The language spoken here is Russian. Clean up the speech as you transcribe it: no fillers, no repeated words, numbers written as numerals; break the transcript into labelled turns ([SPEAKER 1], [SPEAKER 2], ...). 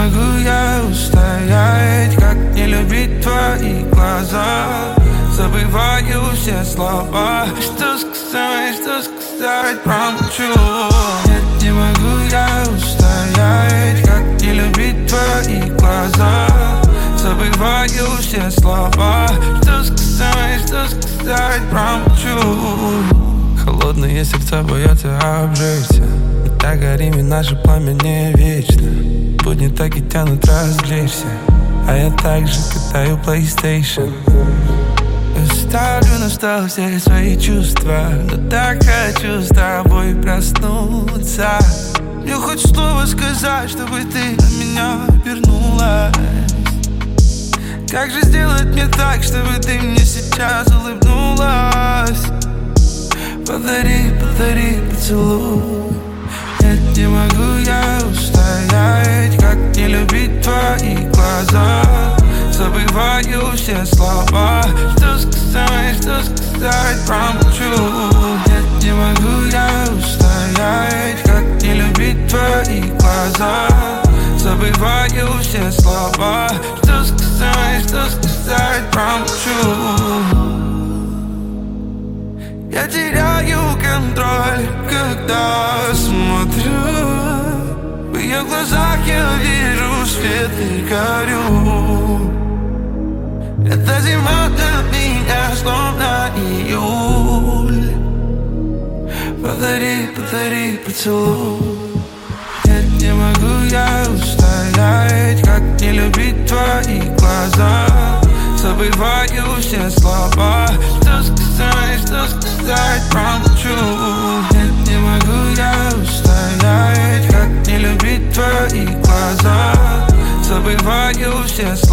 [SPEAKER 1] могу я устоять, как не любить твои глаза. Забываю все слова. Что сказать, промолчу. Нет, не могу я устоять, как не любить твои глаза. Забываю все слова. Что сказать, промолчу. Холодные сердца боятся обжечься. Мы так горим, и наше пламя не вечно. Будни так и тянут развлечься, а я также катаю PlayStation. Ставлю на стол все свои чувства, но так хочу с тобой проснуться. Мне хоть слово сказать, чтобы ты на меня вернулась. Как же сделать мне так, чтобы ты мне сейчас улыбнулась? Подари поцелуй. Нет, не могу я устоять, как не любить твои глаза. Забываю все слова. Что сказать, промолчу. Нет, не могу я устоять, как не любить твои глаза. Забываю все слова. Что сказать, промолчу. Я теряю контроль, когда смотрю. В ее глазах я вижу свет и горю. Эта зима для меня словно июль. Подари поцелуй. Нет, не могу я устоять, как не любить твои глаза. Забываю все слова. Что сказать, промолчу. Нет, не могу я устоять, как не любить твои глаза. Забываю все слова.